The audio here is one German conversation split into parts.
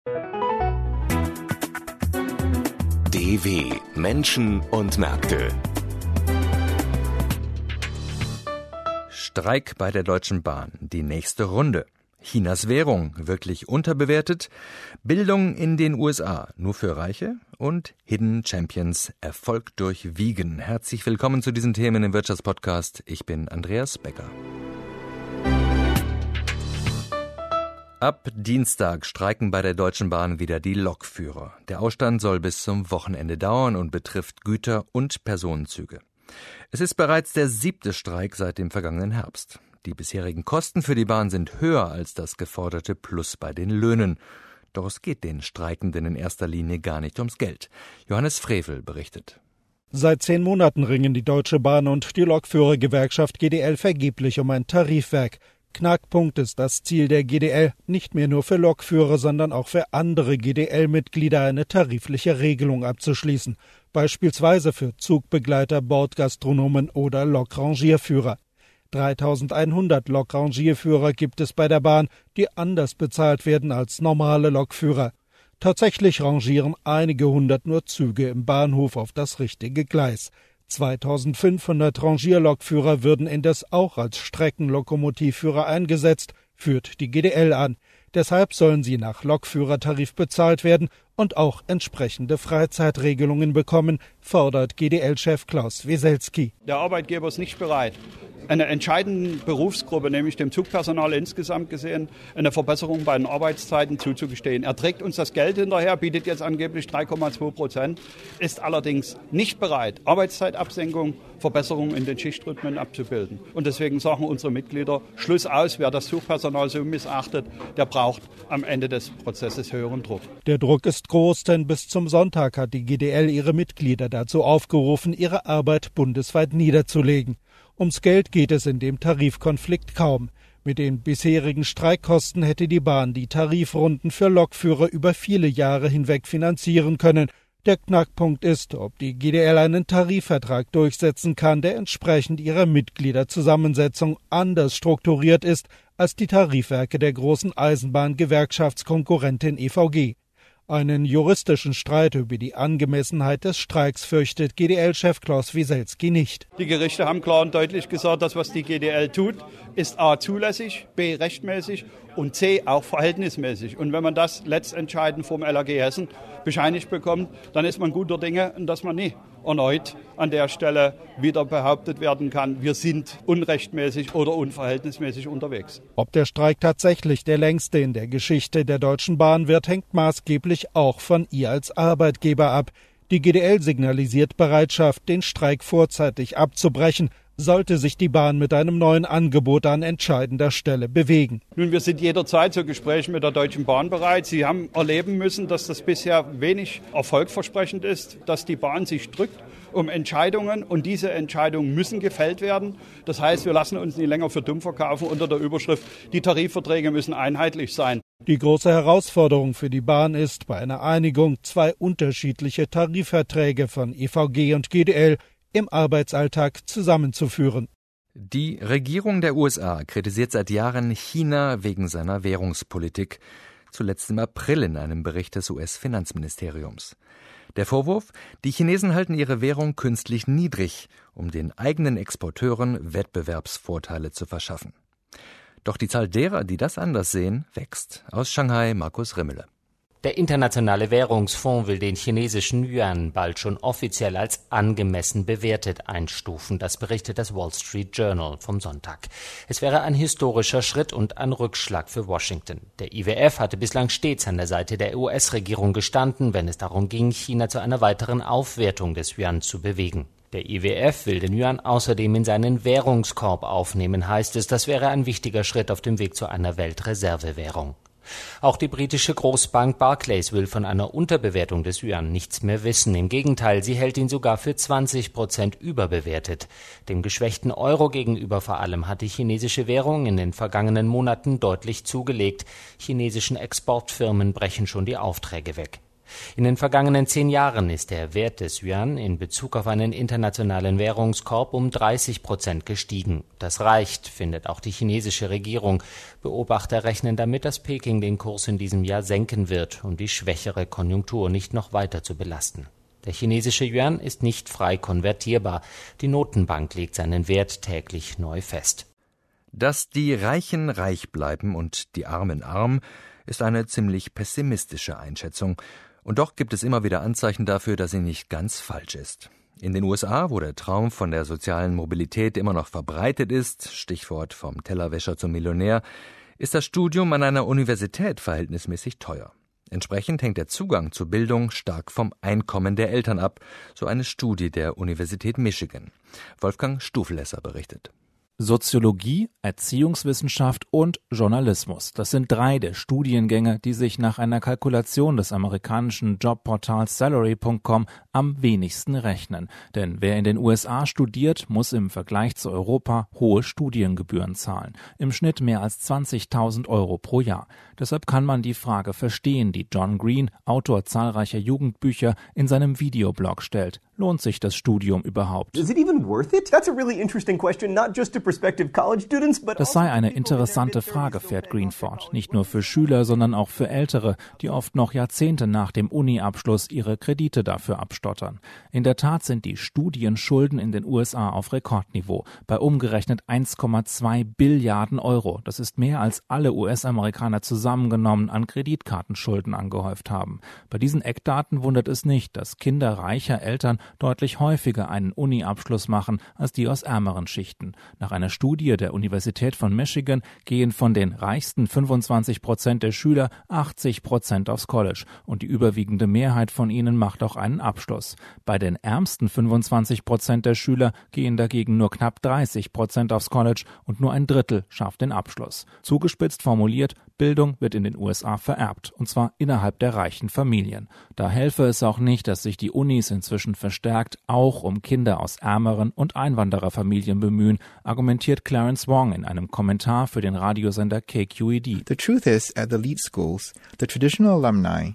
DW Menschen und Märkte. Streik bei der Deutschen Bahn, die nächste Runde. Chinas Währung wirklich unterbewertet, Bildung in den USA nur für Reiche und Hidden Champions Erfolg durch Wiegen. Herzlich willkommen zu diesen Themen im Wirtschaftspodcast. Ich bin Andreas Becker. Ab Dienstag streiken bei der Deutschen Bahn wieder die Lokführer. Der Ausstand soll bis zum Wochenende dauern und betrifft Güter- und Personenzüge. Es ist bereits der 7. Streik seit dem vergangenen Herbst. Die bisherigen Kosten für die Bahn sind höher als das geforderte Plus bei den Löhnen. Doch es geht den Streikenden in erster Linie gar nicht ums Geld. Johannes Frevel berichtet. Seit 10 Monaten ringen die Deutsche Bahn und die Lokführergewerkschaft GDL vergeblich um ein Tarifwerk. Knackpunkt ist das Ziel der GDL, nicht mehr nur für Lokführer, sondern auch für andere GDL-Mitglieder eine tarifliche Regelung abzuschließen. Beispielsweise für Zugbegleiter, Bordgastronomen oder Lokrangierführer. 3100 Lokrangierführer gibt es bei der Bahn, die anders bezahlt werden als normale Lokführer. Tatsächlich rangieren einige hundert nur Züge im Bahnhof auf das richtige Gleis. 2500 Rangierlokführer würden indes auch als Streckenlokomotivführer eingesetzt, führt die GDL an. Deshalb sollen sie nach Lokführertarif bezahlt werden und auch entsprechende Freizeitregelungen bekommen, fordert GDL-Chef Klaus Weselski. Der Arbeitgeber ist nicht bereit, einer entscheidenden Berufsgruppe, nämlich dem Zugpersonal insgesamt gesehen, eine Verbesserung bei den Arbeitszeiten zuzugestehen. Er trägt uns das Geld hinterher, bietet jetzt angeblich 3,2%, ist allerdings nicht bereit, Arbeitszeitabsenkung, Verbesserungen in den Schichtrhythmen abzubilden. Und deswegen sagen unsere Mitglieder, Schluss aus, wer das Zugpersonal so missachtet, der braucht am Ende des Prozesses höheren Druck. Der Druck ist groß, denn bis zum Sonntag hat die GDL ihre Mitglieder dazu aufgerufen, ihre Arbeit bundesweit niederzulegen. Ums Geld geht es in dem Tarifkonflikt kaum. Mit den bisherigen Streikkosten hätte die Bahn die Tarifrunden für Lokführer über viele Jahre hinweg finanzieren können. Der Knackpunkt ist, ob die GDL einen Tarifvertrag durchsetzen kann, der entsprechend ihrer Mitgliederzusammensetzung anders strukturiert ist als die Tarifwerke der großen Eisenbahngewerkschaftskonkurrentin EVG. Einen juristischen Streit über die Angemessenheit des Streiks fürchtet GDL-Chef Klaus Weselski nicht. Die Gerichte haben klar und deutlich gesagt, das, was die GDL tut, ist a. zulässig, b. rechtmäßig und c. auch verhältnismäßig. Und wenn man das letztentscheidend vom LAG Hessen bescheinigt bekommt, dann ist man guter Dinge, dass man nie erneut an der Stelle wieder behauptet werden kann, wir sind unrechtmäßig oder unverhältnismäßig unterwegs. Ob der Streik tatsächlich der längste in der Geschichte der Deutschen Bahn wird, hängt maßgeblich auch von ihr als Arbeitgeber ab. Die GDL signalisiert Bereitschaft, den Streik vorzeitig abzubrechen, sollte sich die Bahn mit einem neuen Angebot an entscheidender Stelle bewegen. Nun, wir sind jederzeit zu Gesprächen mit der Deutschen Bahn bereit. Sie haben erleben müssen, dass das bisher wenig erfolgversprechend ist, dass die Bahn sich drückt um Entscheidungen und diese Entscheidungen müssen gefällt werden. Das heißt, wir lassen uns nicht länger für dumm verkaufen unter der Überschrift, die Tarifverträge müssen einheitlich sein. Die große Herausforderung für die Bahn ist, bei einer Einigung 2 unterschiedliche Tarifverträge von EVG und GDL im Arbeitsalltag zusammenzuführen. Die Regierung der USA kritisiert seit Jahren China wegen seiner Währungspolitik, zuletzt im April in einem Bericht des US-Finanzministeriums. Der Vorwurf, die Chinesen halten ihre Währung künstlich niedrig, um den eigenen Exporteuren Wettbewerbsvorteile zu verschaffen. Doch die Zahl derer, die das anders sehen, wächst. Aus Shanghai Markus Rimmele. Der Internationale Währungsfonds will den chinesischen Yuan bald schon offiziell als angemessen bewertet einstufen. Das berichtet das Wall Street Journal vom Sonntag. Es wäre ein historischer Schritt und ein Rückschlag für Washington. Der IWF hatte bislang stets an der Seite der US-Regierung gestanden, wenn es darum ging, China zu einer weiteren Aufwertung des Yuan zu bewegen. Der IWF will den Yuan außerdem in seinen Währungskorb aufnehmen, heißt es. Das wäre ein wichtiger Schritt auf dem Weg zu einer Weltreservewährung. Auch die britische Großbank Barclays will von einer Unterbewertung des Yuan nichts mehr wissen. Im Gegenteil, sie hält ihn sogar für 20% überbewertet. Dem geschwächten Euro gegenüber vor allem hat die chinesische Währung in den vergangenen Monaten deutlich zugelegt. Chinesischen Exportfirmen brechen schon die Aufträge weg. In den vergangenen 10 Jahren ist der Wert des Yuan in Bezug auf einen internationalen Währungskorb um 30% gestiegen. Das reicht, findet auch die chinesische Regierung. Beobachter rechnen damit, dass Peking den Kurs in diesem Jahr senken wird, um die schwächere Konjunktur nicht noch weiter zu belasten. Der chinesische Yuan ist nicht frei konvertierbar. Die Notenbank legt seinen Wert täglich neu fest. Dass die Reichen reich bleiben und die Armen arm, ist eine ziemlich pessimistische Einschätzung. Und doch gibt es immer wieder Anzeichen dafür, dass sie nicht ganz falsch ist. In den USA, wo der Traum von der sozialen Mobilität immer noch verbreitet ist, Stichwort vom Tellerwäscher zum Millionär, ist das Studium an einer Universität verhältnismäßig teuer. Entsprechend hängt der Zugang zur Bildung stark vom Einkommen der Eltern ab, so eine Studie der Universität Michigan. Wolfgang Stuflesser berichtet. Soziologie, Erziehungswissenschaft und Journalismus. Das sind 3 der Studiengänge, die sich nach einer Kalkulation des amerikanischen Jobportals Salary.com am wenigsten rechnen. Denn wer in den USA studiert, muss im Vergleich zu Europa hohe Studiengebühren zahlen. Im Schnitt mehr als 20.000 € pro Jahr. Deshalb kann man die Frage verstehen, die John Green, Autor zahlreicher Jugendbücher, in seinem Videoblog stellt. Lohnt sich das Studium überhaupt? Is it even worth it? That's a really interesting question, not just to prospective college students, but Das sei eine interessante Frage, fährt Green fort. Nicht nur für Schüler, sondern auch für Ältere, die oft noch Jahrzehnte nach dem Uni-Abschluss ihre Kredite dafür abstottern. In der Tat sind die Studienschulden in den USA auf Rekordniveau, bei umgerechnet 1,2 Billiarden €. Das ist mehr, als alle US-Amerikaner zusammengenommen an Kreditkartenschulden angehäuft haben. Bei diesen Eckdaten wundert es nicht, dass Kinder reicher Eltern deutlich häufiger einen Uni-Abschluss machen als die aus ärmeren Schichten. Nach einer Studie der Universität von Michigan gehen von den reichsten 25% der Schüler 80% aufs College und die überwiegende Mehrheit von ihnen macht auch einen Abschluss. Bei den ärmsten 25% der Schüler gehen dagegen nur knapp 30% aufs College und nur ein Drittel schafft den Abschluss. Zugespitzt formuliert, Bildung wird in den USA vererbt, und zwar innerhalb der reichen Familien. Da helfe es auch nicht, dass sich die Unis inzwischen verstärkt auch um Kinder aus ärmeren und Einwandererfamilien bemühen, argumentiert Clarence Wong in einem Kommentar für den Radiosender KQED. The truth is, at the elite schools, the traditional alumni,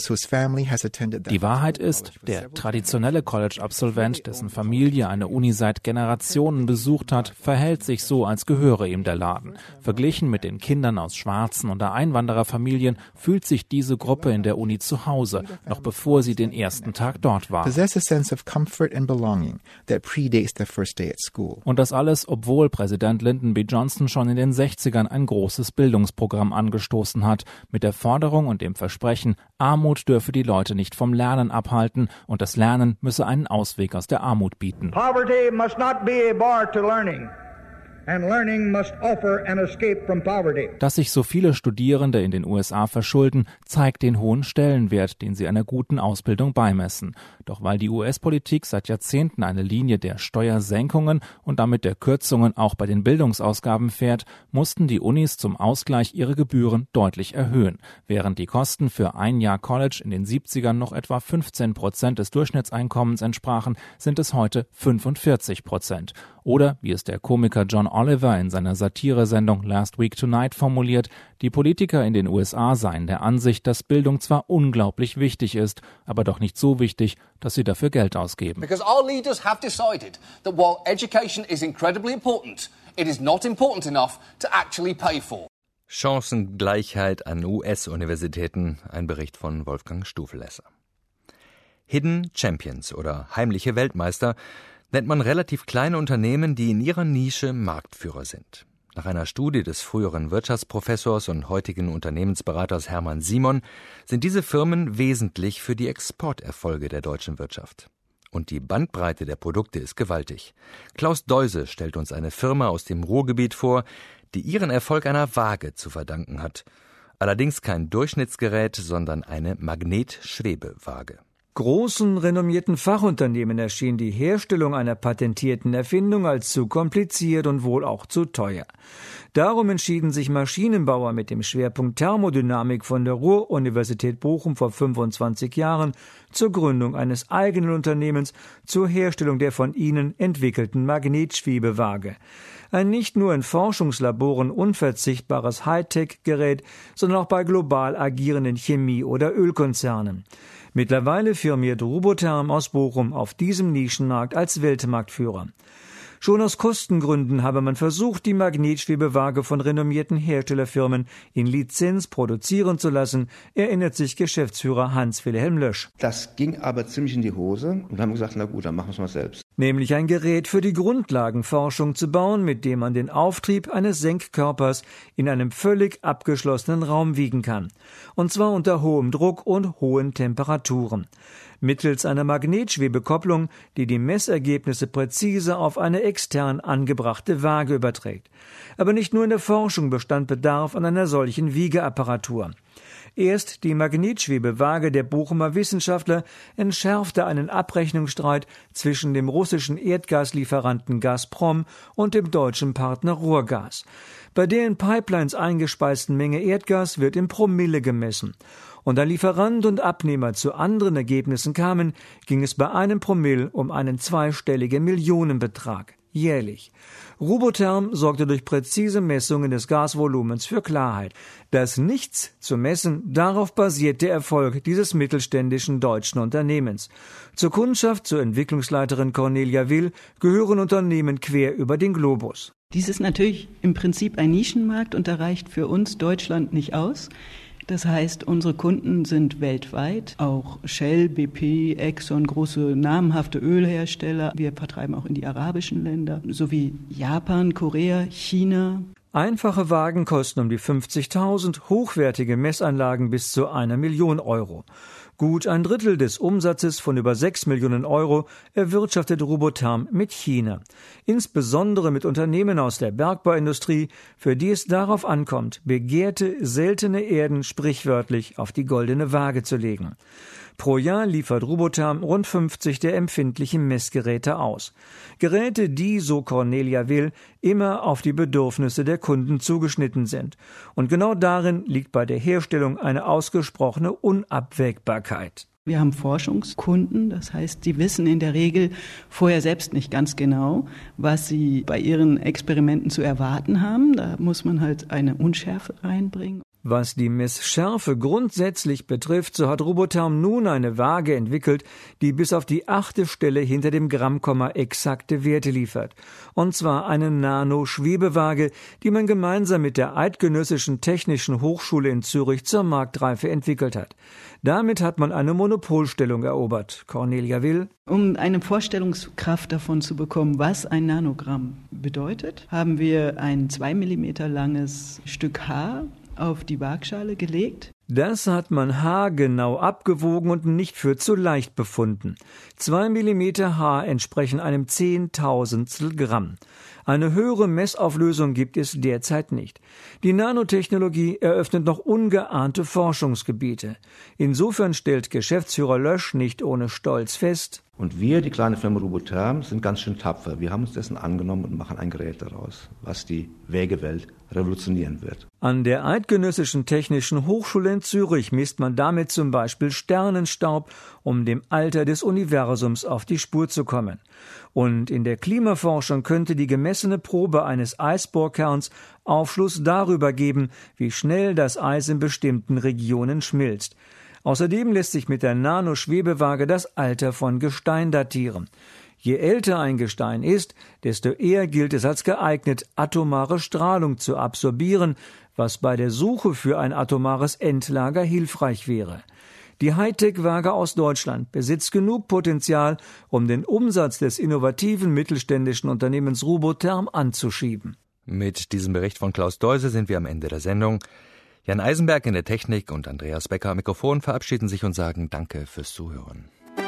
die Wahrheit ist, der traditionelle College-Absolvent, dessen Familie eine Uni seit Generationen besucht hat, verhält sich so, als gehöre ihm der Laden. Verglichen mit den Kindern aus schwarzen oder Einwandererfamilien fühlt sich diese Gruppe in der Uni zu Hause, noch bevor sie den ersten Tag dort war. Und das alles, obwohl Präsident Lyndon B. Johnson schon in den 60ern ein großes Bildungsprogramm angestoßen hat, mit der Forderung und dem Versprechen, Armut dürfe die Leute nicht vom Lernen abhalten und das Lernen müsse einen Ausweg aus der Armut bieten. Poverty must not be a bar to learning. And learning must offer an escape from poverty. Dass sich so viele Studierende in den USA verschulden, zeigt den hohen Stellenwert, den sie einer guten Ausbildung beimessen. Doch weil die US-Politik seit Jahrzehnten eine Linie der Steuersenkungen und damit der Kürzungen auch bei den Bildungsausgaben fährt, mussten die Unis zum Ausgleich ihre Gebühren deutlich erhöhen. Während die Kosten für ein Jahr College in den 70ern noch etwa 15% des Durchschnittseinkommens entsprachen, sind es heute 45%. Oder, wie es der Komiker John Oliver in seiner Satiresendung Last Week Tonight formuliert, die Politiker in den USA seien der Ansicht, dass Bildung zwar unglaublich wichtig ist, aber doch nicht so wichtig, dass sie dafür Geld ausgeben. Because our leaders have decided that while education is incredibly important, it is not important enough to actually pay for. Chancengleichheit an US-Universitäten, ein Bericht von Wolfgang Stuflesser. Hidden Champions oder heimliche Weltmeister nennt man relativ kleine Unternehmen, die in ihrer Nische Marktführer sind. Nach einer Studie des früheren Wirtschaftsprofessors und heutigen Unternehmensberaters Hermann Simon sind diese Firmen wesentlich für die Exporterfolge der deutschen Wirtschaft. Und die Bandbreite der Produkte ist gewaltig. Klaus Deuse stellt uns eine Firma aus dem Ruhrgebiet vor, die ihren Erfolg einer Waage zu verdanken hat. Allerdings kein Durchschnittsgerät, sondern eine Magnetschwebewaage. Großen, renommierten Fachunternehmen erschien die Herstellung einer patentierten Erfindung als zu kompliziert und wohl auch zu teuer. Darum entschieden sich Maschinenbauer mit dem Schwerpunkt Thermodynamik von der Ruhr-Universität Bochum vor 25 Jahren zur Gründung eines eigenen Unternehmens zur Herstellung der von ihnen entwickelten Magnetschwebewaage. Ein nicht nur in Forschungslaboren unverzichtbares Hightech-Gerät, sondern auch bei global agierenden Chemie- oder Ölkonzernen. Mittlerweile firmiert Rubotherm aus Bochum auf diesem Nischenmarkt als Weltmarktführer. Schon aus Kostengründen habe man versucht, die Magnetschwebewaage von renommierten Herstellerfirmen in Lizenz produzieren zu lassen, erinnert sich Geschäftsführer Hans-Wilhelm Lösch. Das ging aber ziemlich in die Hose und haben gesagt, na gut, dann machen wir es mal selbst. Nämlich ein Gerät für die Grundlagenforschung zu bauen, mit dem man den Auftrieb eines Senkkörpers in einem völlig abgeschlossenen Raum wiegen kann. Und zwar unter hohem Druck und hohen Temperaturen. Mittels einer Magnetschwebekopplung, die die Messergebnisse präzise auf eine extern angebrachte Waage überträgt. Aber nicht nur in der Forschung bestand Bedarf an einer solchen Wiegeapparatur. Erst die Magnetschwebewaage der Bochumer Wissenschaftler entschärfte einen Abrechnungsstreit zwischen dem russischen Erdgaslieferanten Gazprom und dem deutschen Partner Ruhrgas. Bei der in Pipelines eingespeisten Menge Erdgas wird in Promille gemessen. Und da Lieferant und Abnehmer zu anderen Ergebnissen kamen, ging es bei einem Promille um einen zweistelligen Millionenbetrag jährlich. Rubotherm sorgte durch präzise Messungen des Gasvolumens für Klarheit. Das Nichts zu messen, darauf basiert der Erfolg dieses mittelständischen deutschen Unternehmens. Zur Kundschaft, zur Entwicklungsleiterin Cornelia Will, gehören Unternehmen quer über den Globus. Dies ist natürlich im Prinzip ein Nischenmarkt und da reicht für uns Deutschland nicht aus. Das heißt, unsere Kunden sind weltweit, auch Shell, BP, Exxon, große namhafte Ölhersteller. Wir vertreiben auch in die arabischen Länder, sowie Japan, Korea, China. Einfache Wagen kosten um die 50.000, hochwertige Messanlagen bis zu 1 Million Euro. Gut ein Drittel des Umsatzes von über 6 Millionen Euro erwirtschaftet Rubotherm mit China. Insbesondere mit Unternehmen aus der Bergbauindustrie, für die es darauf ankommt, begehrte, seltene Erden sprichwörtlich auf die goldene Waage zu legen. Pro Jahr liefert Rubotherm rund 50 der empfindlichen Messgeräte aus. Geräte, die, so Cornelia Will, immer auf die Bedürfnisse der Kunden zugeschnitten sind. Und genau darin liegt bei der Herstellung eine ausgesprochene Unabwägbarkeit. Wir haben Forschungskunden, das heißt, die wissen in der Regel vorher selbst nicht ganz genau, was sie bei ihren Experimenten zu erwarten haben. Da muss man halt eine Unschärfe reinbringen. Was die Messschärfe grundsätzlich betrifft, so hat Rubotherm nun eine Waage entwickelt, die bis auf die 8. Stelle hinter dem Grammkomma exakte Werte liefert. Und zwar eine Nano-Schwebewaage, die man gemeinsam mit der Eidgenössischen Technischen Hochschule in Zürich zur Marktreife entwickelt hat. Damit hat man eine Monopolstellung erobert. Cornelia Will. Um eine Vorstellungskraft davon zu bekommen, was ein Nanogramm bedeutet, haben wir ein 2 Millimeter langes Stück Haar auf die Waagschale gelegt. Das hat man haargenau abgewogen und nicht für zu leicht befunden. 2 Millimeter Haar entsprechen einem 10.000stel Gramm. Eine höhere Messauflösung gibt es derzeit nicht. Die Nanotechnologie eröffnet noch ungeahnte Forschungsgebiete. Insofern stellt Geschäftsführer Lösch nicht ohne Stolz fest: Und wir, die kleine Firma Rubotherm, sind ganz schön tapfer. Wir haben uns dessen angenommen und machen ein Gerät daraus, was die Wägewelt revolutionieren wird. An der Eidgenössischen Technischen Hochschule in Zürich misst man damit zum Beispiel Sternenstaub, um dem Alter des Universums auf die Spur zu kommen. Und in der Klimaforschung könnte die gemessene Probe eines Eisbohrkerns Aufschluss darüber geben, wie schnell das Eis in bestimmten Regionen schmilzt. Außerdem lässt sich mit der Nanoschwebewaage das Alter von Gestein datieren. Je älter ein Gestein ist, desto eher gilt es als geeignet, atomare Strahlung zu absorbieren, was bei der Suche für ein atomares Endlager hilfreich wäre. Die Hightech-Waage aus Deutschland besitzt genug Potenzial, um den Umsatz des innovativen mittelständischen Unternehmens Rubotherm anzuschieben. Mit diesem Bericht von Klaus Deuse sind wir am Ende der Sendung. Jan Eisenberg in der Technik und Andreas Becker am Mikrofon verabschieden sich und sagen Danke fürs Zuhören.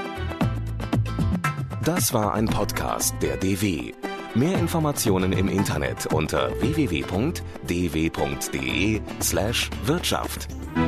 Das war ein Podcast der DW. Mehr Informationen im Internet unter www.dw.de/Wirtschaft.